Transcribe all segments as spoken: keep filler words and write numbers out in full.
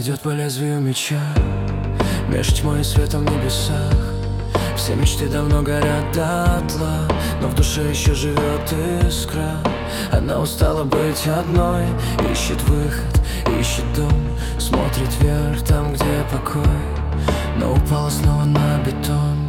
идет по лезвию меча, меж тьмой и светом в небесах. Все мечты давно горят дотла, но в душе еще живет искра. Она устала быть одной, ищет выход, ищет дом, смотрит вверх там, где покой, но упала снова на бетон.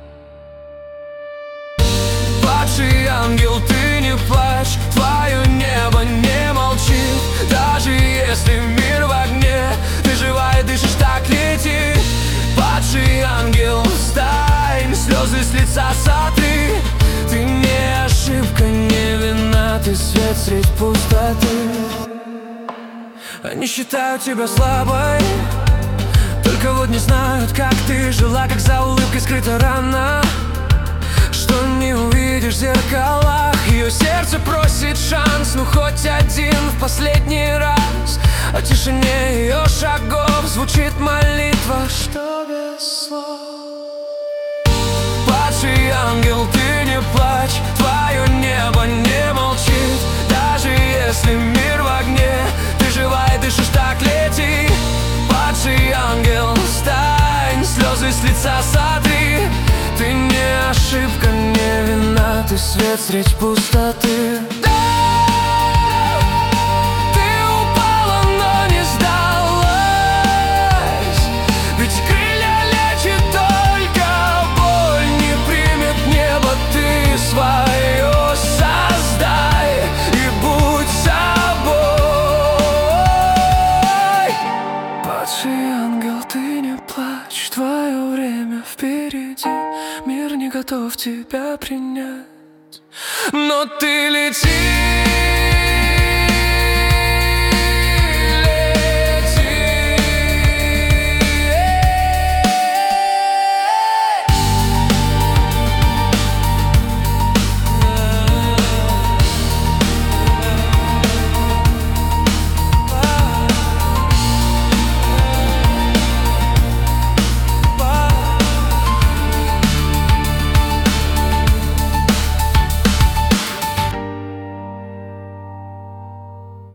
Падший ангел, ты не плачь, твое небо не молчит. Даже если мир в огне, ты жива и дышишь, так лети. Падший ангел, встань, слезы с лица сотри. Ты не ошибка, не вина, ты свет средь пустоты. Они считают тебя слабой, только вот не знают, как ты жила, как за улыбкой скрыта рана, что не увидишь в зеркалах. Ее сердце просит шанс, ну хоть один в последний раз. О тишине ее шагов звучит молитва, что без слов. Падший ангел, ты не плачь, твое небо не молчит. Даже если мир в огне, ты жива и дышишь, так лети. Падший ангел, встань, слезы с лица сотри. Ты не ошибка, не вина, ты свет средь пустоты. Твое время впереди, мир не готов тебя принять, но ты лети.